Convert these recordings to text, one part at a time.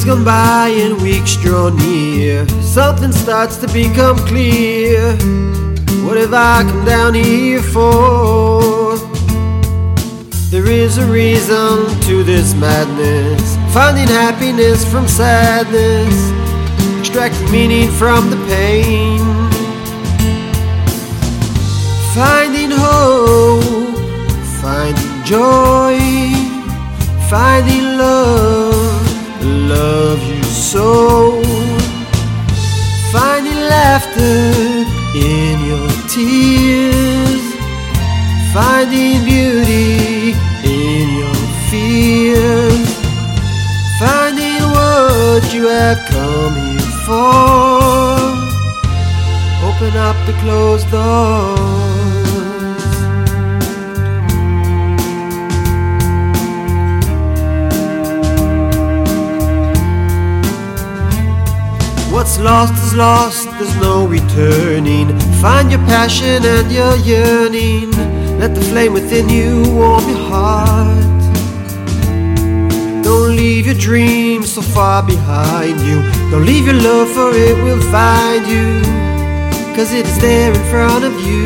Days gone by and weeks draw near, something starts to become clear. What have I come down here for? There is a reason to this madness, finding happiness from sadness, extracting meaning from the pain, finding hope, finding joy, finding love, love you so, finding laughter in your tears, finding beauty in your fears, finding what you have come here for. Open up the closed doors. What's lost is lost, there's no returning. Find your passion and your yearning. Let the flame within you warm your heart. Don't leave your dreams so far behind you. Don't leave your love, for it will find you, 'cause it is there in front of you.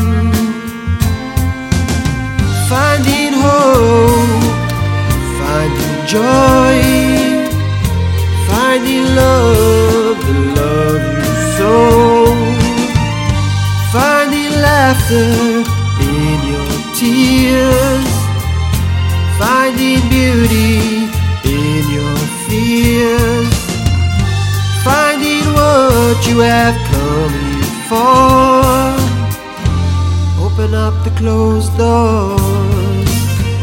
Finding hope, finding joy, finding love, the love you so, finding laughter in your tears, finding beauty in your fears, finding what you have come here for. Open up the closed doors.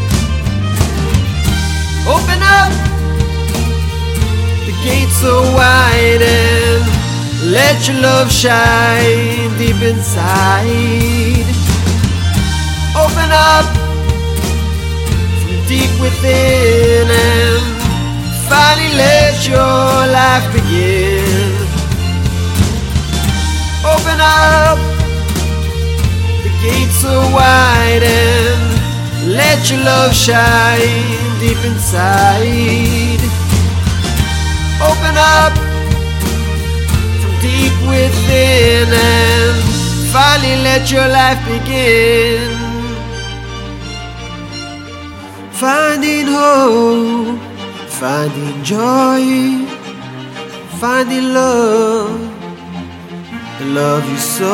Open up the gates so wide and let your love shine deep inside. Open up from deep within and finally let your life begin. Open up the gates so wide and let your love shine deep inside. Open up from deep within and finally let your life begin. Finding hope, finding joy, finding love, the love you so,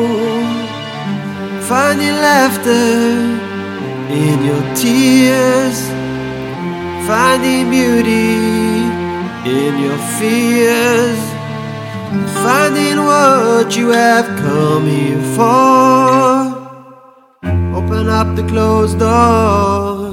finding laughter in your tears, finding beauty in your fears, finding what you have come here for. Open up the closed doors.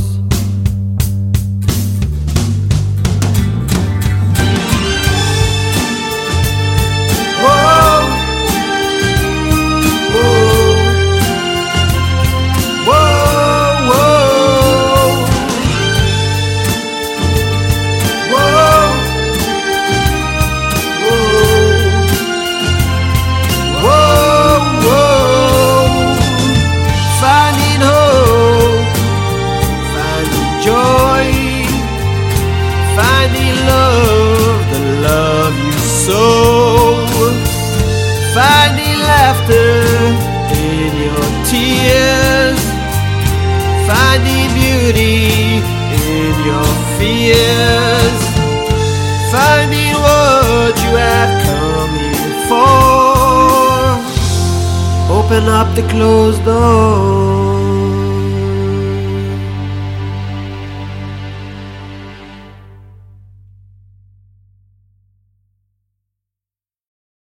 Finding love, the love you so, finding laughter in your tears, finding beauty in your fears, finding what you have come here for. Open up the closed door.